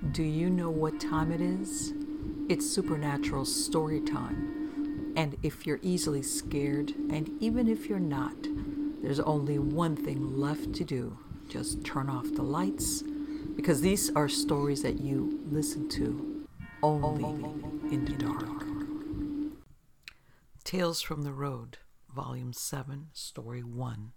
Do you know what time it is? It's supernatural story time. And if you're easily scared, and even if you're not, there's only one thing left to do. Just turn off the lights, because these are stories that you listen to only in the dark. Tales from the Road, Volume 7, Story 1.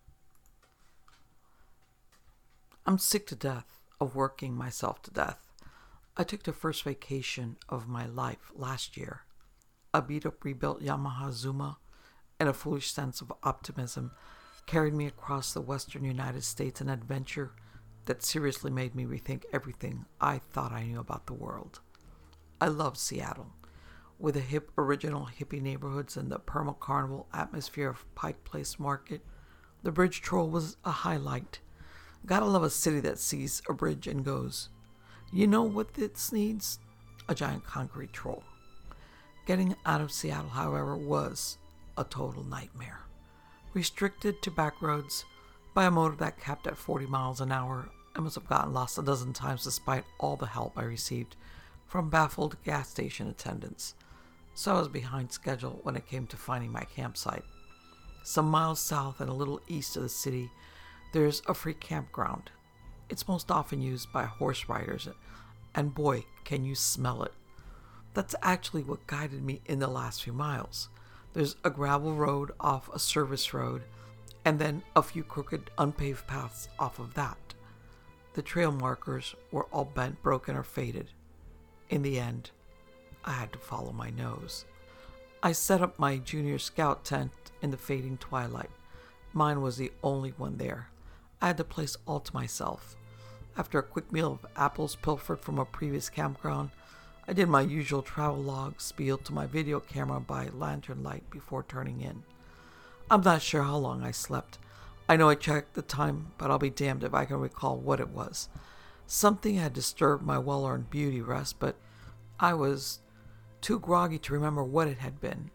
I'm sick to death of working myself to death. I took the first vacation of my life last year. A beat-up rebuilt Yamaha Zuma and a foolish sense of optimism carried me across the western United States, an adventure that seriously made me rethink everything I thought I knew about the world. I love Seattle, with the hip original hippie neighborhoods and the perma-carnival atmosphere of Pike Place Market. The bridge troll was a highlight. Gotta love a city that sees a bridge and goes, you know what this needs? A giant concrete troll. Getting out of Seattle, however, was a total nightmare. Restricted to back roads by a motor that capped at 40 miles an hour, I must have gotten lost a dozen times despite all the help I received from baffled gas station attendants. So I was behind schedule when it came to finding my campsite. Some miles south and a little east of the city, there's a free campground. It's most often used by horse riders, and boy, can you smell it. That's actually what guided me in the last few miles. There's a gravel road off a service road, and then a few crooked, unpaved paths off of that. The trail markers were all bent, broken, or faded. In the end, I had to follow my nose. I set up my junior scout tent in the fading twilight. Mine was the only one there. I had the place all to myself. After a quick meal of apples pilfered from a previous campground, I did my usual travel log spiel to my video camera by lantern light before turning in. I'm not sure how long I slept. I know I checked the time, but I'll be damned if I can recall what it was. Something had disturbed my well-earned beauty rest, but I was too groggy to remember what it had been.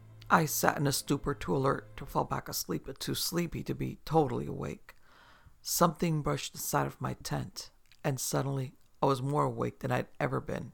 I sat in a stupor, too alert to fall back asleep, but too sleepy to be totally awake. Something brushed the side of my tent, and suddenly I was more awake than I'd ever been.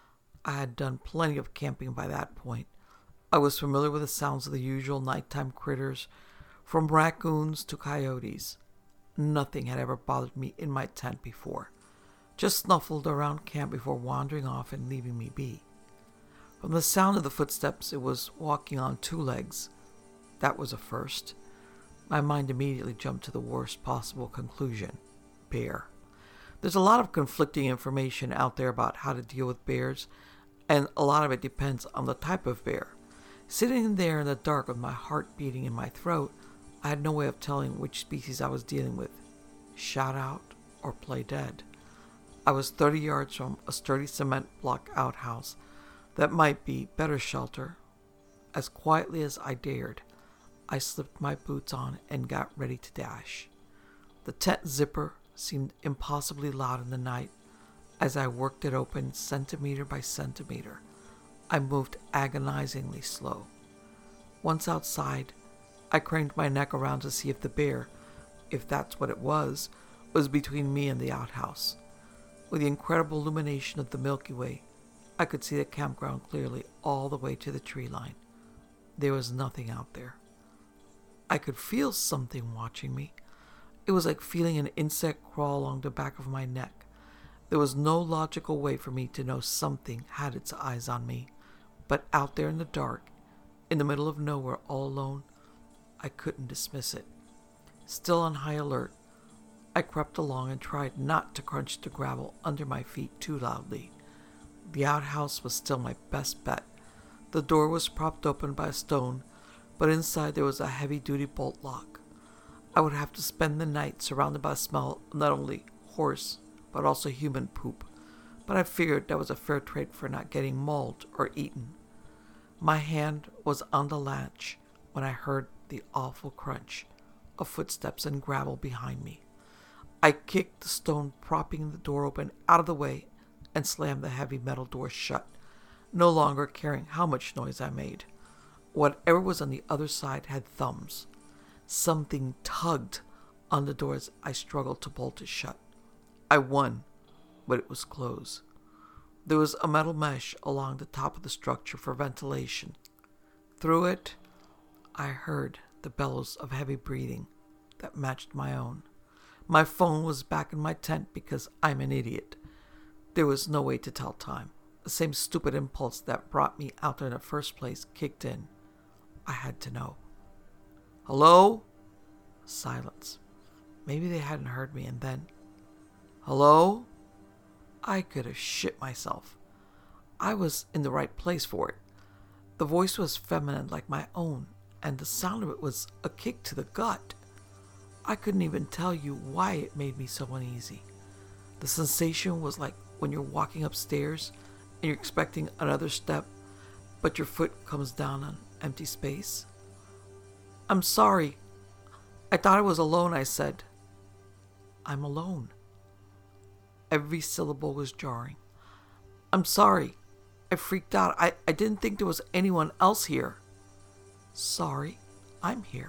I had done plenty of camping by that point. I was familiar with the sounds of the usual nighttime critters, from raccoons to coyotes. Nothing had ever bothered me in my tent before. Just snuffled around camp before wandering off and leaving me be. From the sound of the footsteps, it was walking on two legs. That was a first. My mind immediately jumped to the worst possible conclusion. Bear. There's a lot of conflicting information out there about how to deal with bears, and a lot of it depends on the type of bear. Sitting there in the dark with my heart beating in my throat, I had no way of telling which species I was dealing with. Shout out or play dead. I was 30 yards from a sturdy cement block outhouse that might be better shelter. As quietly as I dared, I slipped my boots on and got ready to dash. The tent zipper seemed impossibly loud in the night as I worked it open centimeter by centimeter. I moved agonizingly slow. Once outside, I craned my neck around to see if the bear, if that's what it was between me and the outhouse. With the incredible illumination of the Milky Way, I could see the campground clearly all the way to the tree line. There was nothing out there. I could feel something watching me. It was like feeling an insect crawl along the back of my neck. There was no logical way for me to know something had its eyes on me, but out there in the dark, in the middle of nowhere, all alone, I couldn't dismiss it. Still on high alert, I crept along and tried not to crunch the gravel under my feet too loudly. The outhouse was still my best bet. The door was propped open by a stone, but inside there was a heavy-duty bolt lock. I would have to spend the night surrounded by the smell of not only horse, but also human poop, but I figured that was a fair trade for not getting mauled or eaten. My hand was on the latch when I heard the awful crunch of footsteps and gravel behind me. I kicked the stone propping the door open out of the way and slammed the heavy metal door shut, no longer caring how much noise I made. Whatever was on the other side had thumbs. Something tugged on the door as I struggled to bolt it shut. I won. but it was closed. There was a metal mesh along the top of the structure for ventilation. Through it, I heard the bellows of heavy breathing that matched my own. My phone was back in my tent because I'm an idiot. There was no way to tell time. The same stupid impulse that brought me out there in the first place kicked in. I had to know. Hello? Silence. Maybe they hadn't heard me, and then... Hello? I could have shit myself. I was in the right place for it. The voice was feminine like my own, and the sound of it was a kick to the gut. I couldn't even tell you why it made me so uneasy. The sensation was like when you're walking upstairs and you're expecting another step, but your foot comes down on empty space. I'm sorry. I thought I was alone, I said. I'm alone. Every syllable was jarring. I'm sorry. I freaked out. I didn't think there was anyone else here. Sorry, I'm here.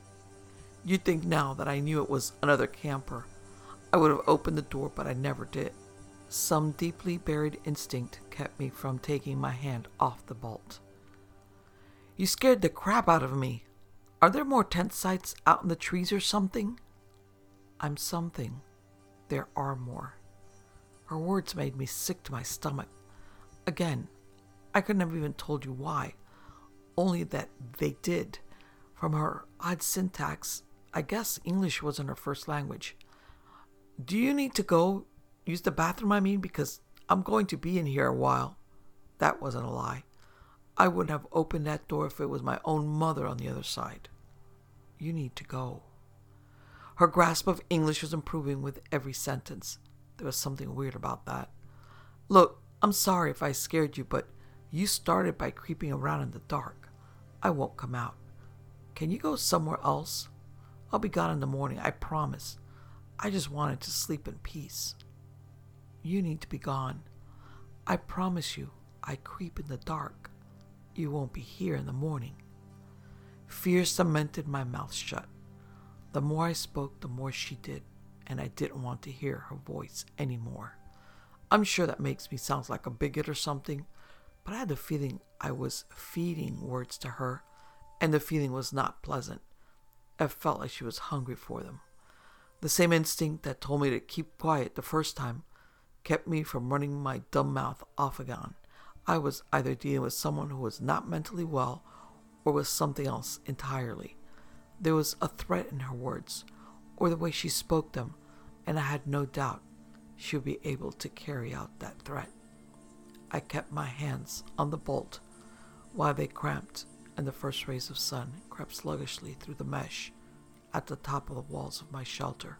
You'd think now that I knew it was another camper. I would have opened the door, but I never did. Some deeply buried instinct kept me from taking my hand off the bolt. You scared the crap out of me. Are there more tent sites out in the trees or something? I'm something. There are more. Her words made me sick to my stomach. Again, I couldn't have even told you why. Only that they did. From her odd syntax, I guess English wasn't her first language. Do you need to go use the bathroom, because I'm going to be in here a while. That wasn't a lie. I wouldn't have opened that door if it was my own mother on the other side. You need to go. Her grasp of English was improving with every sentence. There was something weird about that. Look, I'm sorry if I scared you, but you started by creeping around in the dark. I won't come out. Can you go somewhere else? I'll be gone in the morning, I promise. I just wanted to sleep in peace. You need to be gone. I promise you, I creep in the dark. You won't be here in the morning. Fear cemented my mouth shut. The more I spoke, the more she did, and I didn't want to hear her voice anymore. I'm sure that makes me sound like a bigot or something, but I had the feeling I was feeding words to her, and the feeling was not pleasant. I felt like she was hungry for them. The same instinct that told me to keep quiet the first time kept me from running my dumb mouth off again. I was either dealing with someone who was not mentally well or with something else entirely. There was a threat in her words, or the way she spoke them, and I had no doubt she would be able to carry out that threat. I kept my hands on the bolt while they cramped and the first rays of sun crept sluggishly through the mesh at the top of the walls of my shelter.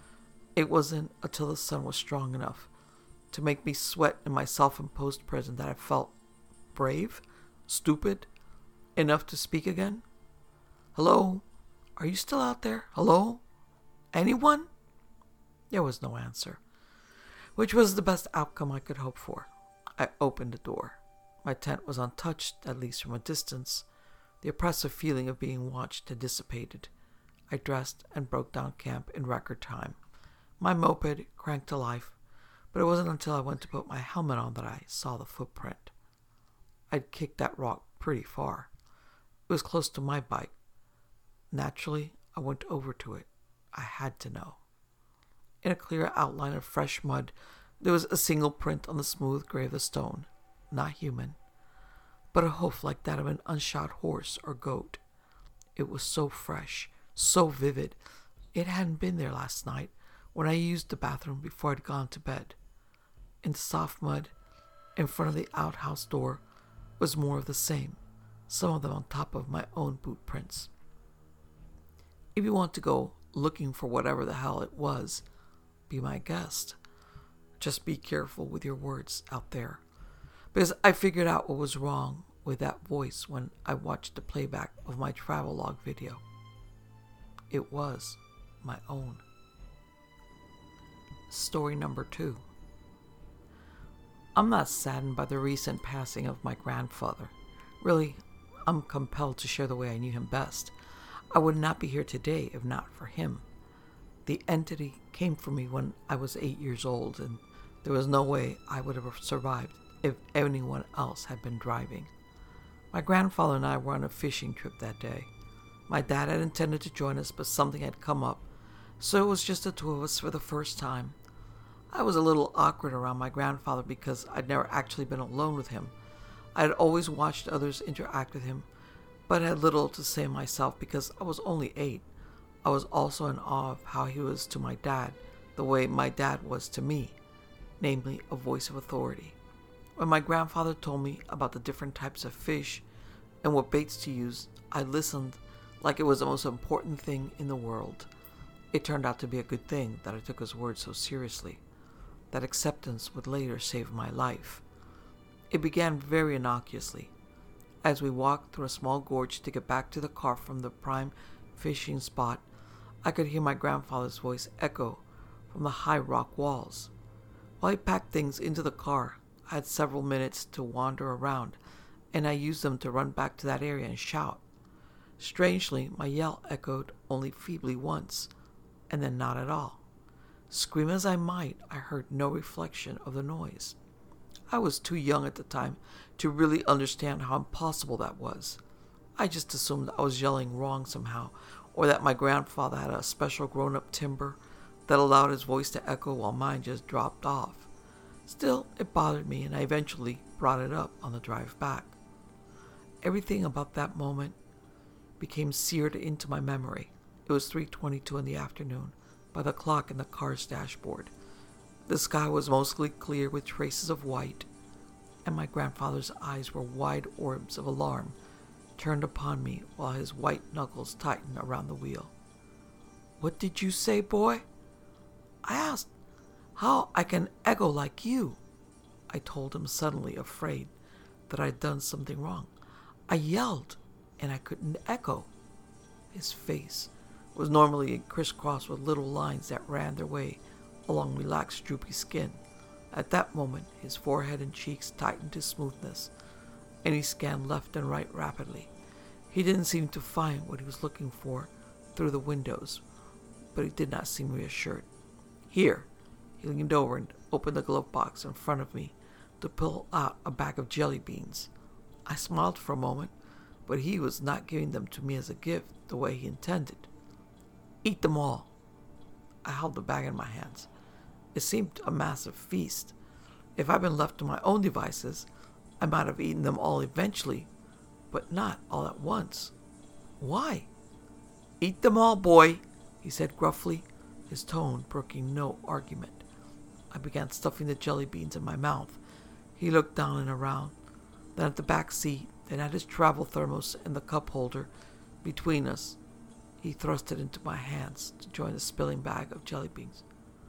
It wasn't until the sun was strong enough to make me sweat in my self-imposed prison that I felt brave, stupid, enough to speak again. Hello? Are you still out there? Hello? Anyone? There was no answer, which was the best outcome I could hope for. I opened the door. My tent was untouched, at least from a distance. The oppressive feeling of being watched had dissipated. I dressed and broke down camp in record time. My moped cranked to life, but it wasn't until I went to put my helmet on that I saw the footprint. I'd kicked that rock pretty far. It was close to my bike. Naturally, I went over to it. I had to know. In a clear outline of fresh mud, there was a single print on the smooth gray of the stone. Not human, but a hoof like that of an unshod horse or goat. It was so fresh, so vivid. It hadn't been there last night when I used the bathroom before I'd gone to bed. In the soft mud in front of the outhouse door was more of the same, some of them on top of my own boot prints. If you want to go looking for whatever the hell it was, be my guest. Just be careful with your words out there, because I figured out what was wrong with that voice when I watched the playback of my travelogue video. It was my own. Story number 2. I'm not saddened by the recent passing of my grandfather. Really, I'm compelled to share the way I knew him best. I would not be here today if not for him. The entity came for me when I was 8 years old, and There was no way I would have survived if anyone else had been driving. My grandfather and I were on a fishing trip that day. My dad had intended to join us, but something had come up, so it was just the two of us for the first time. I was a little awkward around my grandfather because I'd never actually been alone with him. I had always watched others interact with him, but had little to say myself because I was only 8. I was also in awe of how he was to my dad, the way my dad was to me, namely a voice of authority. When my grandfather told me about the different types of fish and what baits to use, I listened like it was the most important thing in the world. It turned out to be a good thing that I took his words so seriously. That acceptance would later save my life. It began very innocuously. As we walked through a small gorge to get back to the car from the prime fishing spot, I could hear my grandfather's voice echo from the high rock walls. While he packed things into the car, I had several minutes to wander around, and I used them to run back to that area and shout. Strangely, my yell echoed only feebly once, and then not at all. Scream as I might, I heard no reflection of the noise. I was too young at the time to really understand how impossible that was. I just assumed I was yelling wrong somehow, or that my grandfather had a special grown-up timbre that allowed his voice to echo while mine just dropped off. Still, it bothered me, and I eventually brought it up on the drive back. Everything about that moment became seared into my memory. It was 3:22 in the afternoon by the clock in the car's dashboard. The sky was mostly clear with traces of white, and my grandfather's eyes were wide orbs of alarm turned upon me while his white knuckles tightened around the wheel. "What did you say, boy?" I asked. "How I can echo like you?" I told him, suddenly afraid that I'd done something wrong. I yelled, and I couldn't echo. His face was normally crisscrossed with little lines that ran their way along relaxed, droopy skin. At that moment, his forehead and cheeks tightened to smoothness, and he scanned left and right rapidly. He didn't seem to find what he was looking for through the windows, but he did not seem reassured. "Here." He leaned over and opened the glove box in front of me to pull out a bag of jelly beans. I smiled for a moment, but he was not giving them to me as a gift the way he intended. "Eat them all." I held the bag in my hands. It seemed a massive feast. If I'd been left to my own devices, I might have eaten them all eventually, but not all at once. "Why?" "Eat them all, boy," he said gruffly, his tone brooking no argument. I began stuffing the jelly beans in my mouth. He looked down and around, then at the back seat, then at his travel thermos and the cup holder between us. He thrust it into my hands to join the spilling bag of jelly beans.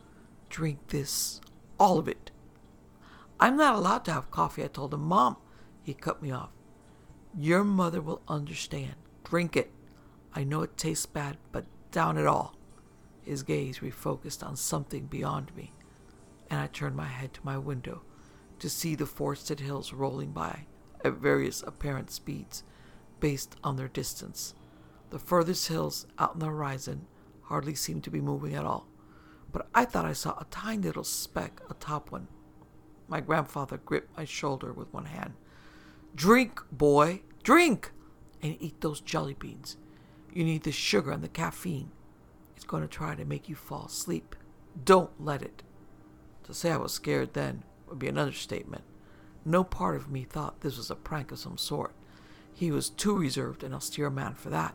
"Drink this, all of it." "I'm not allowed to have coffee," I told him. "Mom," he cut me off. "Your mother will understand. Drink it. I know it tastes bad, but down it all." His gaze refocused on something beyond me, and I turned my head to my window to see the forested hills rolling by at various apparent speeds based on their distance. The furthest hills out on the horizon hardly seemed to be moving at all, but I thought I saw a tiny little speck atop one. My grandfather gripped my shoulder with one hand. "Drink, boy, drink, and eat those jelly beans. You need the sugar and the caffeine. It's going to try to make you fall asleep. Don't let it." To say I was scared then would be an understatement. No part of me thought this was a prank of some sort. He was too reserved and austere a man for that.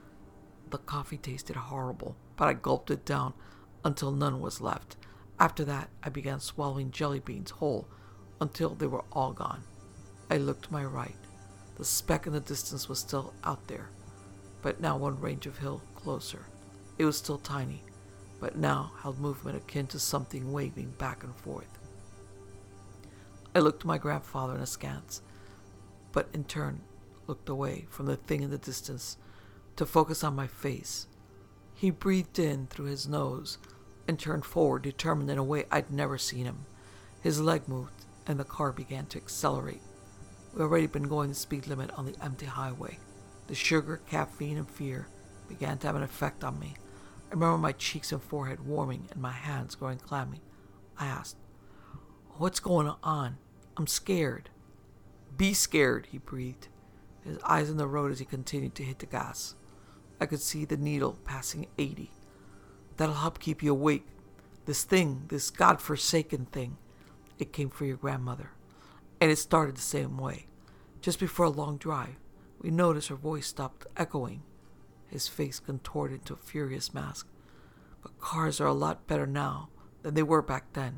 The coffee tasted horrible, but I gulped it down until none was left. After that, I began swallowing jelly beans whole until they were all gone. I looked to my right. The speck in the distance was still out there, but now one range of hill closer. It was still tiny, but now held movement akin to something waving back and forth. I looked to my grandfather in askance, but in turn looked away from the thing in the distance to focus on my face. He breathed in through his nose and turned forward, determined in a way I'd never seen him. His leg moved, and the car began to accelerate. We'd already been going the speed limit on the empty highway. The sugar, caffeine, and fear began to have an effect on me. I remember my cheeks and forehead warming and my hands growing clammy. I asked, What's going on? I'm scared. Be scared, he breathed, his eyes on the road as he continued to hit the gas. I could see the needle passing 80. That'll help keep you awake. This thing, this godforsaken thing, it came for your grandmother. And it started the same way. Just before a long drive, we noticed her voice stopped echoing. His face contorted into a furious mask. But cars are a lot better now than they were back then.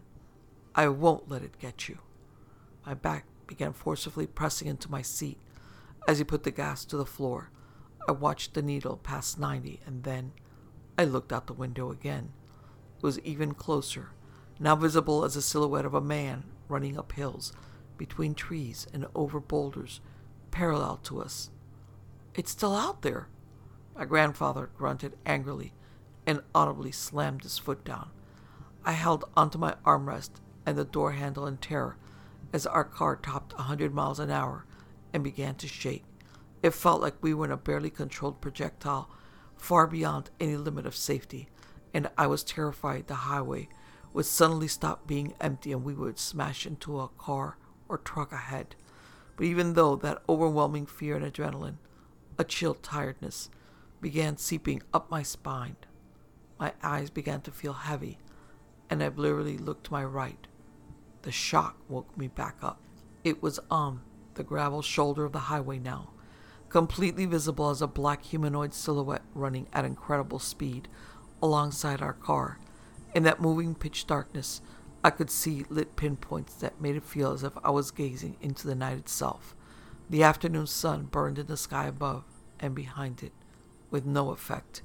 I won't let it get you. My back began forcibly pressing into my seat as he put the gas to the floor. I watched the needle pass 90, and then I looked out the window again. It was even closer, now visible as a silhouette of a man running up hills, between trees and over boulders, parallel to us. It's still out there. My grandfather grunted angrily and audibly slammed his foot down. I held onto my armrest and the door handle in terror as our car topped 100 miles an hour and began to shake. It felt like we were in a barely controlled projectile, far beyond any limit of safety, and I was terrified the highway would suddenly stop being empty and we would smash into a car or truck ahead. But even though that overwhelming fear and adrenaline, a chill tiredness, began seeping up my spine, my eyes began to feel heavy, and I blurrily looked to my right. The shock woke me back up. It was on the gravel shoulder of the highway now, completely visible as a black humanoid silhouette running at incredible speed alongside our car. In that moving pitch darkness, I could see lit pinpoints that made it feel as if I was gazing into the night itself. The afternoon sun burned in the sky above and behind it, with no effect.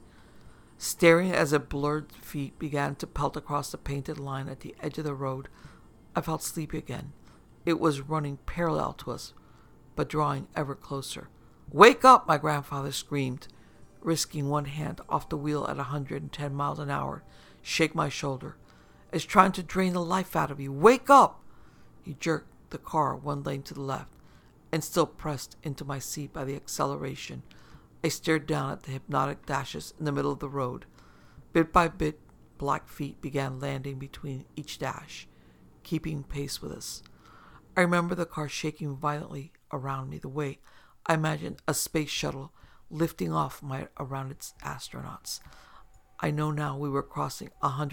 Staring as its blurred feet began to pelt across the painted line at the edge of the road, I felt sleepy again. It was running parallel to us, but drawing ever closer. "Wake up!" my grandfather screamed, risking one hand off the wheel at 110 miles an hour, shake my shoulder. "It's trying to drain the life out of you. Wake up!" He jerked the car one lane to the left, and still pressed into my seat by the acceleration. I stared down at the hypnotic dashes in the middle of the road. Bit by bit, black feet began landing between each dash, keeping pace with us. I remember the car shaking violently around me the way I imagined a space shuttle lifting off around its astronauts. I know now we were crossing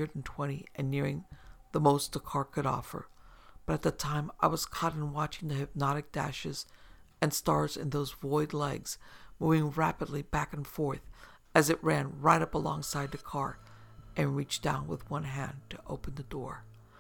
120 and nearing the most the car could offer, but at the time I was caught in watching the hypnotic dashes and stars in those void legs moving rapidly back and forth as it ran right up alongside the car and reached down with one hand to open the door.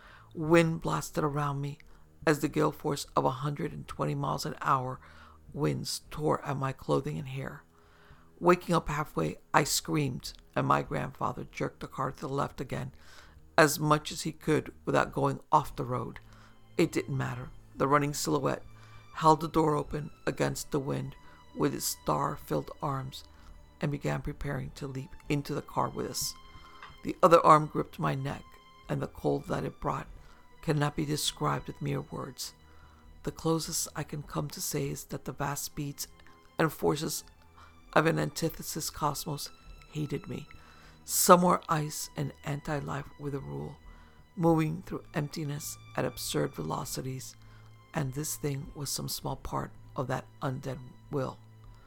Wind blasted around me as the gale force of 120 miles an hour winds tore at my clothing and hair. Waking up halfway, I screamed, and my grandfather jerked the car to the left again, as much as he could without going off the road. It didn't matter. The running silhouette held the door open against the wind with its star-filled arms and began preparing to leap into the car with us. The other arm gripped my neck, and the cold that it brought cannot be described with mere words. The closest I can come to say is that the vast speeds and forces of an antithesis cosmos hated me. Somewhere ice and anti-life were the rule, moving through emptiness at absurd velocities, and this thing was some small part of that undead will.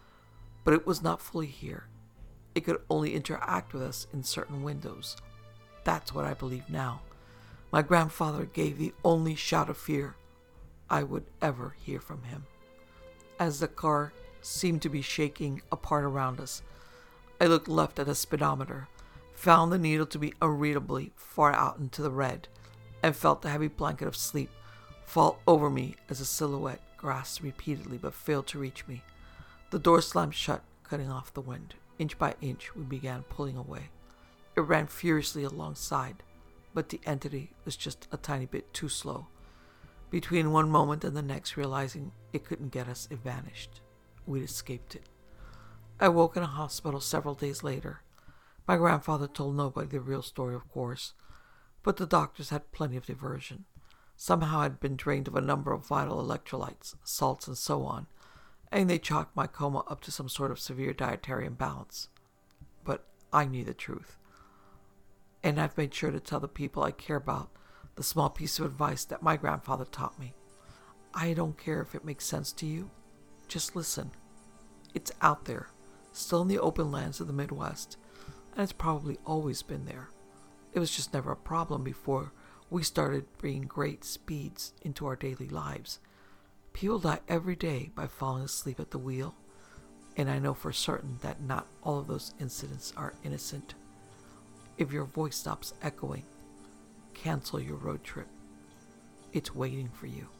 But it was not fully here. It could only interact with us in certain windows. That's what I believe now. My grandfather gave the only shout of fear I would ever hear from him. As the car seemed to be shaking apart around us, I looked left at a speedometer, found the needle to be unreadably far out into the red, and felt the heavy blanket of sleep fall over me as a silhouette grasped repeatedly but failed to reach me. The door slammed shut, cutting off the wind. Inch by inch, we began pulling away. It ran furiously alongside, but the entity was just a tiny bit too slow. Between one moment and the next, realizing it couldn't get us, it vanished. We'd escaped it. I woke in a hospital several days later. My grandfather told nobody the real story, of course, but the doctors had plenty of diversion. Somehow I'd been drained of a number of vital electrolytes, salts, and so on, and they chalked my coma up to some sort of severe dietary imbalance. But I knew the truth. And I've made sure to tell the people I care about the small piece of advice that my grandfather taught me. I don't care if it makes sense to you. Just listen. It's out there, still in the open lands of the Midwest, and it's probably always been there. It was just never a problem before we started bringing great speeds into our daily lives. People die every day by falling asleep at the wheel, and I know for certain that not all of those incidents are innocent. If your voice stops echoing, cancel your road trip. It's waiting for you.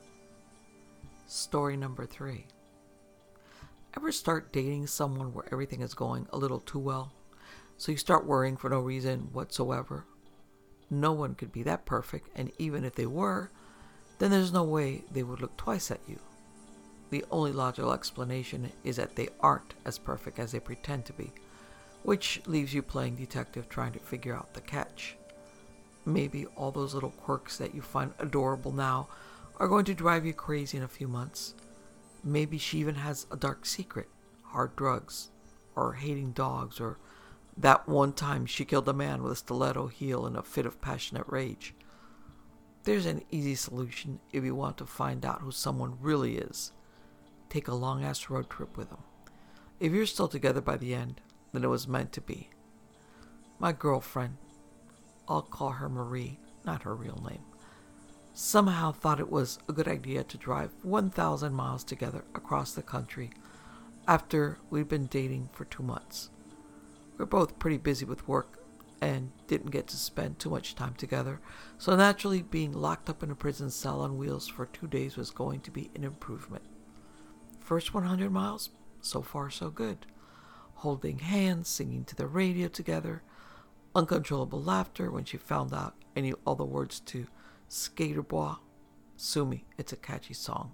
Story number 3. Ever start dating someone where everything is going a little too well, so you start worrying for no reason whatsoever? No one could be that perfect, and even if they were, then there's no way they would look twice at you. The only logical explanation is that they aren't as perfect as they pretend to be, which leaves you playing detective trying to figure out the catch. Maybe all those little quirks that you find adorable now are going to drive you crazy in a few months. Maybe she even has a dark secret, hard drugs, or hating dogs, or that one time she killed a man with a stiletto heel in a fit of passionate rage. There's an easy solution if you want to find out who someone really is. Take a long-ass road trip with them. If you're still together by the end, then it was meant to be. My girlfriend, I'll call her Marie, not her real name, somehow thought it was a good idea to drive 1,000 miles together across the country after we'd been dating for 2 months. We're both pretty busy with work and didn't get to spend too much time together, so naturally being locked up in a prison cell on wheels for 2 days was going to be an improvement. First 100 miles, so far so good. Holding hands, singing to the radio together, uncontrollable laughter when she found out I knew all the words to Skater Boy. Sue me, it's a catchy song.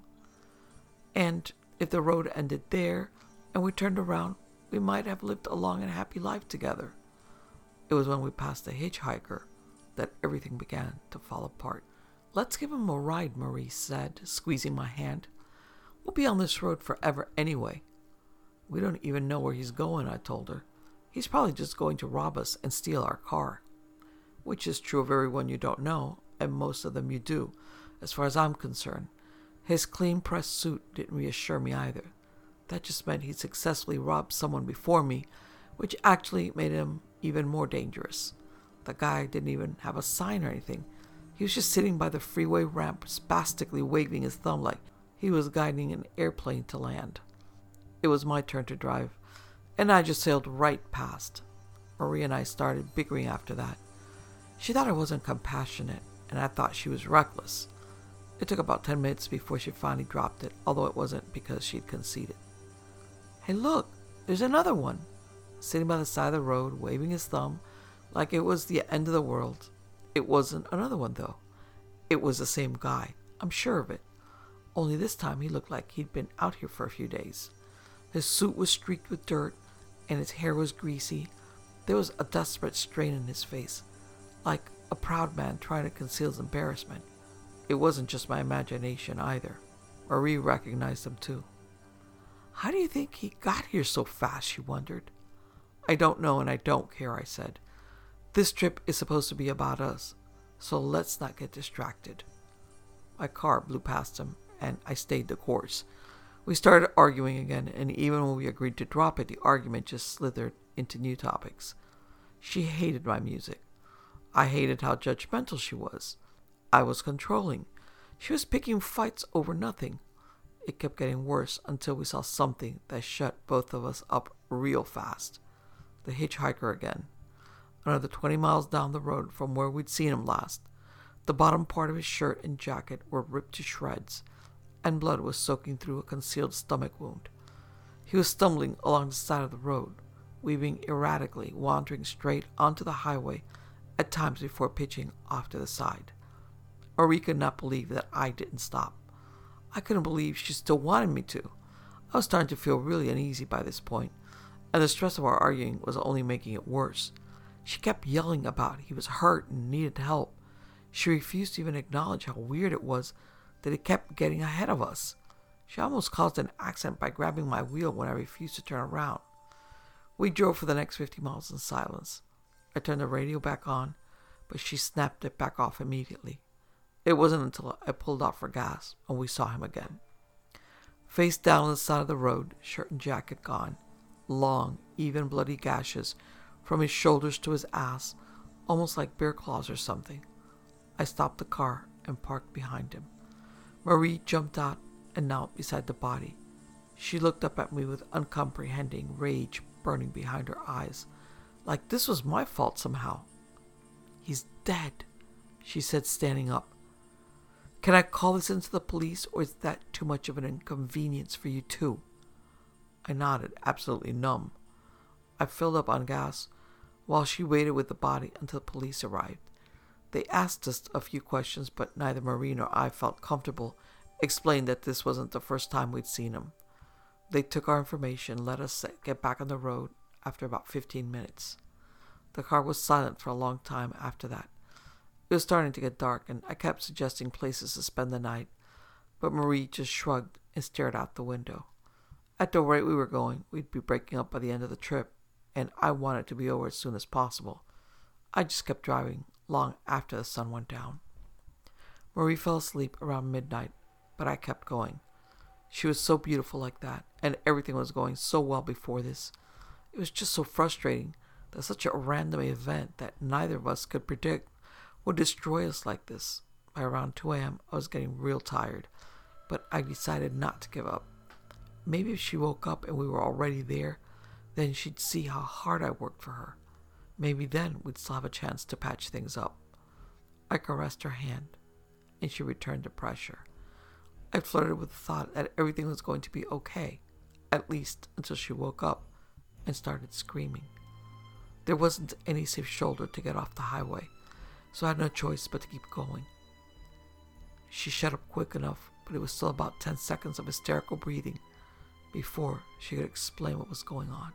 And if the road ended there and we turned around, we might have lived a long and happy life together. It was when we passed the hitchhiker that everything began to fall apart. Let's give him a ride, Marie said, squeezing my hand. We'll be on this road forever anyway. We don't even know where he's going, I told her. He's probably just going to rob us and steal our car. Which is true of everyone you don't know, and most of them you do, as far as I'm concerned. His clean-pressed suit didn't reassure me either. That just meant he'd successfully robbed someone before me, which actually made him even more dangerous. The guy didn't even have a sign or anything. He was just sitting by the freeway ramp, spastically waving his thumb like he was guiding an airplane to land. It was my turn to drive, and I just sailed right past. Marie and I started bickering after that. She thought I wasn't compassionate, and I thought she was reckless. It took about 10 minutes before she finally dropped it, although it wasn't because she'd conceded. Hey, look, there's another one. Sitting by the side of the road, waving his thumb like it was the end of the world. It wasn't another one, though. It was the same guy. I'm sure of it. Only this time he looked like he'd been out here for a few days. His suit was streaked with dirt, and his hair was greasy. There was a desperate strain in his face, like a proud man trying to conceal his embarrassment. It wasn't just my imagination either. Marie recognized him too. How do you think he got here so fast, she wondered. I don't know and I don't care, I said. This trip is supposed to be about us, so let's not get distracted. My car blew past him, and I stayed the course. We started arguing again, and even when we agreed to drop it, the argument just slithered into new topics. She hated my music. I hated how judgmental she was. I was controlling. She was picking fights over nothing. It kept getting worse until we saw something that shut both of us up real fast. The hitchhiker again. Another 20 miles down the road from where we'd seen him last. The bottom part of his shirt and jacket were ripped to shreds, and blood was soaking through a concealed stomach wound. He was stumbling along the side of the road, weaving erratically, wandering straight onto the highway at times before pitching off to the side. Marie could not believe that I didn't stop. I couldn't believe she still wanted me to. I was starting to feel really uneasy by this point, and the stress of our arguing was only making it worse. She kept yelling about he was hurt and needed help. She refused to even acknowledge how weird it was that he kept getting ahead of us. She almost caused an accident by grabbing my wheel when I refused to turn around. We drove for the next 50 miles in silence. I turned the radio back on, but she snapped it back off immediately. It wasn't until I pulled out for gas and we saw him again. Face down on the side of the road, shirt and jacket gone. Long, even bloody gashes from his shoulders to his ass, almost like bear claws or something. I stopped the car and parked behind him. Marie jumped out and knelt beside the body. She looked up at me with uncomprehending rage burning behind her eyes, like this was my fault somehow. "He's dead," she said, standing up. "Can I call this into the police, or is that too much of an inconvenience for you too?" I nodded, absolutely numb. I filled up on gas while she waited with the body until the police arrived. They asked us a few questions, but neither Marie nor I felt comfortable explaining that this wasn't the first time we'd seen him. They took our information and let us get back on the road after about 15 minutes. The car was silent for a long time after that. It was starting to get dark, and I kept suggesting places to spend the night, but Marie just shrugged and stared out the window. At the rate we were going, we'd be breaking up by the end of the trip, and I wanted to be over as soon as possible. I just kept driving long after the sun went down. Marie fell asleep around midnight, but I kept going. She was so beautiful like that, and everything was going so well before this. It was just so frustrating that such a random event that neither of us could predict would destroy us like this. By around 2 a.m., I was getting real tired, but I decided not to give up. Maybe if she woke up and we were already there, then she'd see how hard I worked for her. Maybe then we'd still have a chance to patch things up. I caressed her hand, and she returned the pressure. I flirted with the thought that everything was going to be okay, at least until she woke up and started screaming. There wasn't any safe shoulder to get off the highway, so I had no choice but to keep going. She shut up quick enough, but it was still about 10 seconds of hysterical breathing before she could explain what was going on.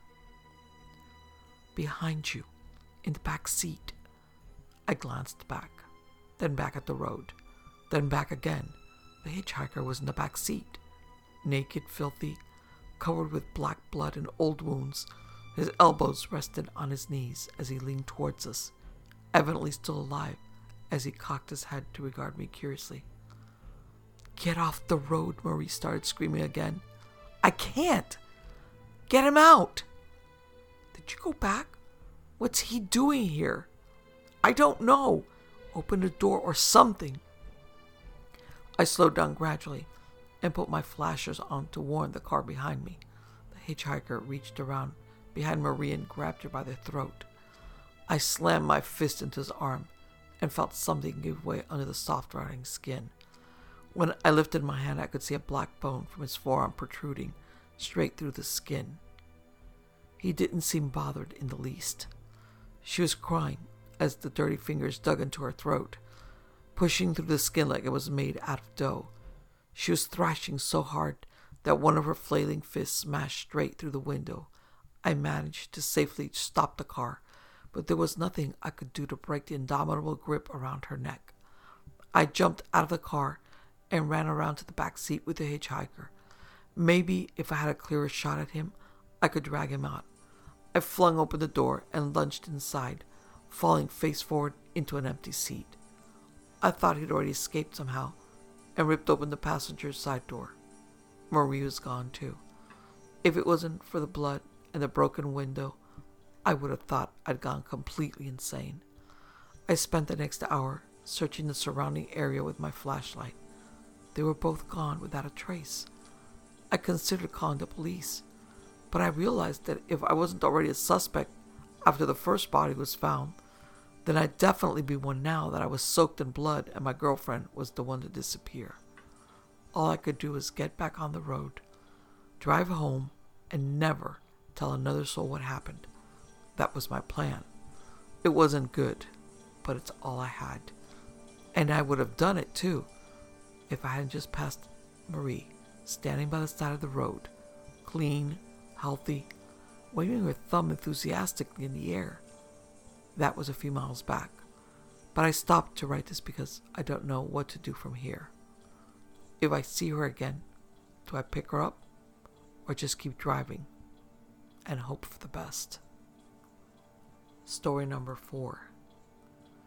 "Behind you, in the back seat." I glanced back, then back at the road, then back again. The hitchhiker was in the back seat, naked, filthy, covered with black blood and old wounds. His elbows rested on his knees as he leaned towards us, evidently still alive, as he cocked his head to regard me curiously. "Get off the road," Marie started screaming again. "I can't! Get him out!" "Did you go back? What's he doing here?" "I don't know. Open the door or something." I slowed down gradually and put my flashers on to warn the car behind me. The hitchhiker reached around behind Marie and grabbed her by the throat. I slammed my fist into his arm and felt something give way under the soft rotting skin. When I lifted my hand, I could see a black bone from his forearm protruding straight through the skin. He didn't seem bothered in the least. She was crying as the dirty fingers dug into her throat, pushing through the skin like it was made out of dough. She was thrashing so hard that one of her flailing fists smashed straight through the window. I managed to safely stop the car, but there was nothing I could do to break the indomitable grip around her neck. I jumped out of the car and ran around to the back seat with the hitchhiker. Maybe if I had a clearer shot at him, I could drag him out. I flung open the door and lunged inside, falling face forward into an empty seat. I thought he'd already escaped somehow, and ripped open the passenger's side door. Marie was gone too. If it wasn't for the blood and the broken window, I would have thought I'd gone completely insane. I spent the next hour searching the surrounding area with my flashlight. They were both gone without a trace. I considered calling the police, but I realized that if I wasn't already a suspect after the first body was found, then I'd definitely be one now that I was soaked in blood and my girlfriend was the one to disappear. All I could do was get back on the road, drive home, and never tell another soul what happened. That was my plan. It wasn't good, but it's all I had. And I would have done it too, if I hadn't just passed Marie, standing by the side of the road, clean, healthy, waving her thumb enthusiastically in the air. That was a few miles back, but I stopped to write this because I don't know what to do from here. If I see her again, do I pick her up or just keep driving and hope for the best? Story number 4.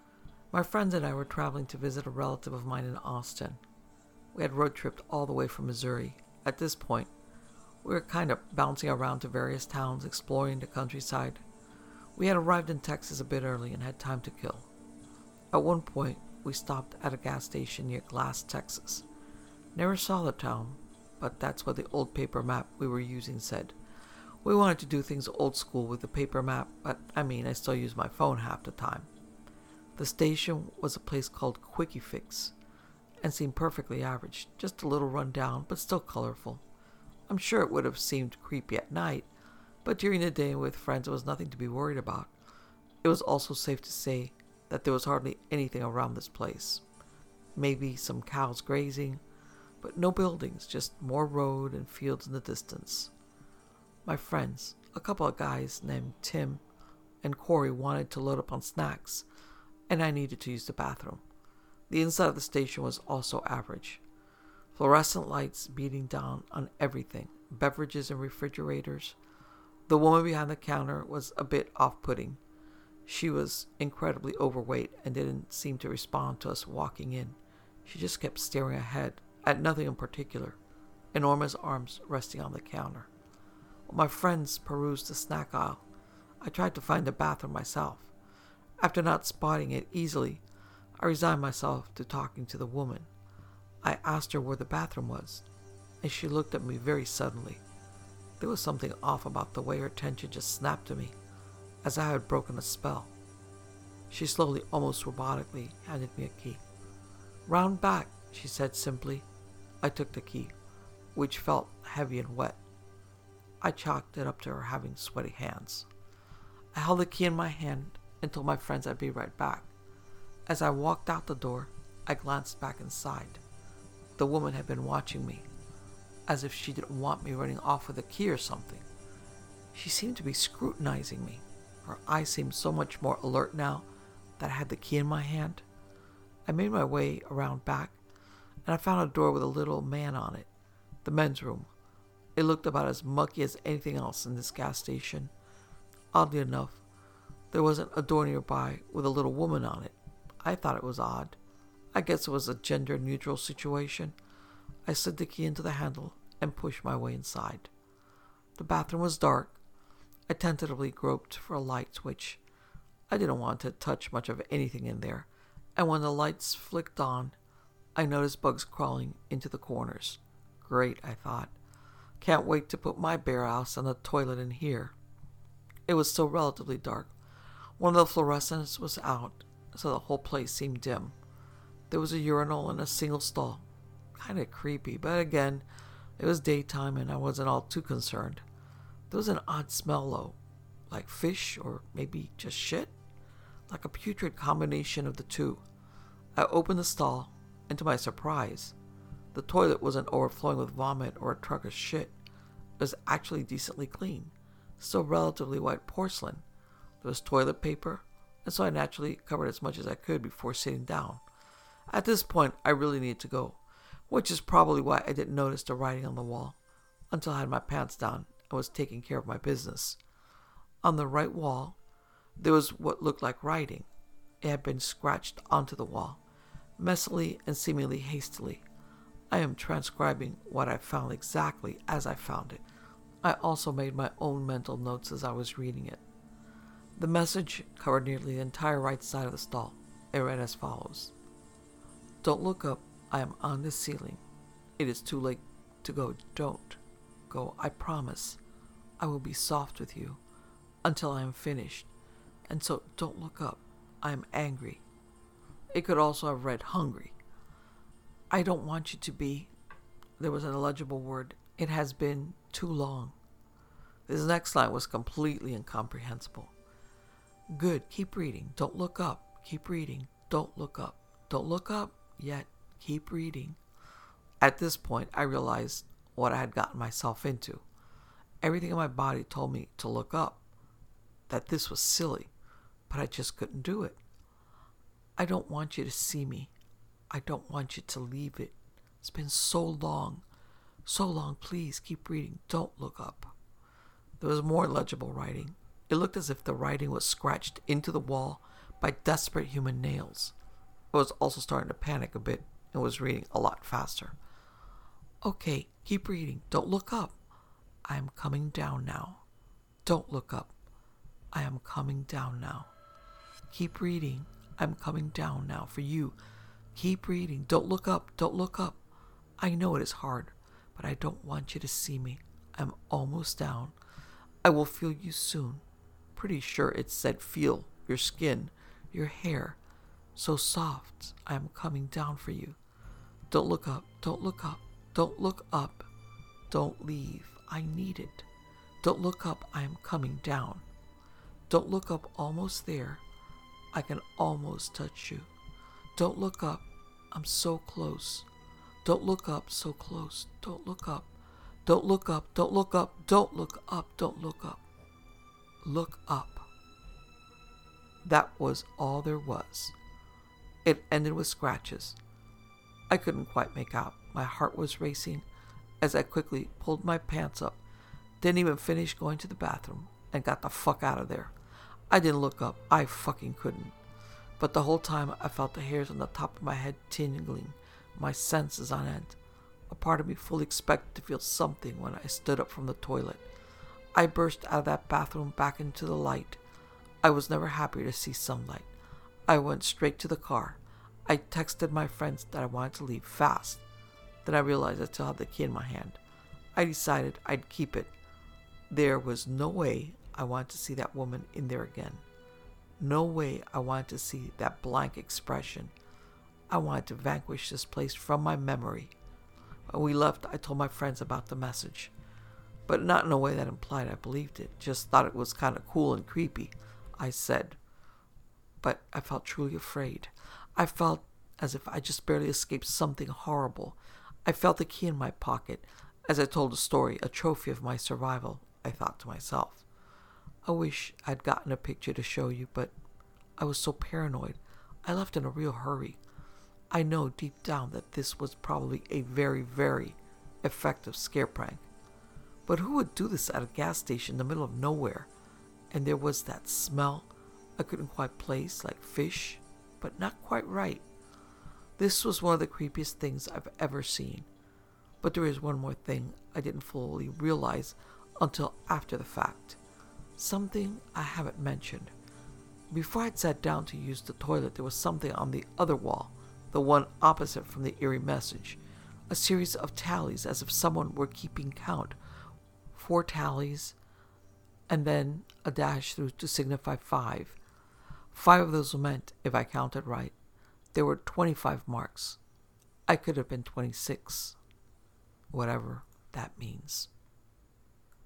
My friends and I were traveling to visit a relative of mine in Austin. We had road tripped all the way from Missouri. At this point, we were kind of bouncing around to various towns, exploring the countryside. We had arrived in Texas a bit early and had time to kill. At one point, we stopped at a gas station near Glass, Texas. Never saw the town, but that's what the old paper map we were using said. We wanted to do things old school with the paper map, but I still use my phone half the time. The station was a place called Quickie Fix, and seemed perfectly average, just a little run down, but still colorful. I'm sure it would have seemed creepy at night, but during the day with friends it was nothing to be worried about. It was also safe to say that there was hardly anything around this place. Maybe some cows grazing, but no buildings, just more road and fields in the distance. My friends, a couple of guys named Tim and Corey, wanted to load up on snacks, and I needed to use the bathroom. The inside of the station was also average. Fluorescent lights beating down on everything, beverages and refrigerators. The woman behind the counter was a bit off-putting. She was incredibly overweight and didn't seem to respond to us walking in. She just kept staring ahead, at nothing in particular, enormous arms resting on the counter. While my friends perused the snack aisle, I tried to find the bathroom myself. After not spotting it easily, I resigned myself to talking to the woman. I asked her where the bathroom was, and she looked at me very suddenly. There was something off about the way her attention just snapped to me, as I had broken a spell. She slowly, almost robotically, handed me a key. "Round back," she said simply. I took the key, which felt heavy and wet. I chalked it up to her having sweaty hands. I held the key in my hand and told my friends I'd be right back. As I walked out the door, I glanced back inside. The woman had been watching me, as if she didn't want me running off with a key or something. She seemed to be scrutinizing me. Her eyes seemed so much more alert now that I had the key in my hand. I made my way around back, and I found a door with a little man on it, the men's room. It looked about as mucky as anything else in this gas station. Oddly enough, there wasn't a door nearby with a little woman on it. I thought it was odd. I guess it was a gender-neutral situation. I slid the key into the handle and pushed my way inside. The bathroom was dark. I tentatively groped for a light switch. I didn't want to touch much of anything in there, and when the lights flicked on, I noticed bugs crawling into the corners. Great, I thought. Can't wait to put my bare ass on the toilet in here. It was still relatively dark. One of the fluorescents was out, so the whole place seemed dim. There was a urinal in a single stall. Kind of creepy, but again, it was daytime and I wasn't all too concerned. There was an odd smell though, like fish or maybe just shit, like a putrid combination of the two. I opened the stall, and to my surprise, the toilet wasn't overflowing with vomit or a truck of shit. It was actually decently clean, still relatively white porcelain. There was toilet paper, and so I naturally covered as much as I could before sitting down. At this point, I really needed to go, which is probably why I didn't notice the writing on the wall until I had my pants down and was taking care of my business. On the right wall, there was what looked like writing. It had been scratched onto the wall, messily and seemingly hastily. I am transcribing what I found exactly as I found it. I also made my own mental notes as I was reading it. The message covered nearly the entire right side of the stall. It read as follows: "Don't look up. I am on the ceiling. It is too late to go. Don't go. I promise. I will be soft with you until I am finished. And so don't look up. I am angry." It could also have read hungry. "I don't want you to be." There was an illegible word. "It has been too long." This next line was completely incomprehensible. "Good, keep reading. Don't look up. Keep reading. Don't look up. Don't look up yet. Keep reading." At this point, I realized what I had gotten myself into. Everything in my body told me to look up, that this was silly, but I just couldn't do it. "I don't want you to see me. I don't want you to leave it. It's been so long. So long, please keep reading. Don't look up." There was more legible writing. It looked as if the writing was scratched into the wall by desperate human nails. I was also starting to panic a bit and was reading a lot faster. Okay, keep reading. Don't look up. I am coming down now. Don't look up. I am coming down now. Keep reading. I'm coming down now for you. Keep reading. Don't look up. Don't look up. I know it is hard, but I don't want you to see me. I'm almost down. I will feel you soon. Pretty sure it said feel your skin, your hair. So soft. I am coming down for you. Don't look up. Don't look up. Don't look up. Don't leave. I need it. Don't look up. I am coming down. Don't look up. Almost there. I can almost touch you. Don't look up. I'm so close. Don't look up. So close. Don't look up. Don't look up. Don't look up. Don't look up. Don't look up. Look up. That was all there was. It ended with scratches. I couldn't quite make out. My heart was racing as I quickly pulled my pants up, didn't even finish going to the bathroom, and got the fuck out of there. I didn't look up. I fucking couldn't. But the whole time I felt the hairs on the top of my head tingling, my senses on end. A part of me fully expected to feel something when I stood up from the toilet. I burst out of that bathroom back into the light. I was never happier to see sunlight. I went straight to the car. I texted my friends that I wanted to leave fast. Then I realized I still had the key in my hand. I decided I'd keep it. There was no way I wanted to see that woman in there again. No way I wanted to see that blank expression. I wanted to vanquish this place from my memory. When we left, I told my friends about the message. But not in a way that implied I believed it. Just thought it was kind of cool and creepy, I said. But I felt truly afraid. I felt as if I just barely escaped something horrible. I felt the key in my pocket. As I told the story, a trophy of my survival, I thought to myself. I wish I'd gotten a picture to show you, but I was so paranoid. I left in a real hurry. I know deep down that this was probably a very, very effective scare prank. But who would do this at a gas station in the middle of nowhere? And there was that smell I couldn't quite place, like fish, but not quite right. This was one of the creepiest things I've ever seen. But there is one more thing I didn't fully realize until after the fact. Something I haven't mentioned. Before I'd sat down to use the toilet, there was something on the other wall, the one opposite from the eerie message. A series of tallies, as if someone were keeping count. 4 tallies, and then a dash through to signify 5. 5 of those meant, if I counted right, there were 25 marks. I could have been 26. Whatever that means.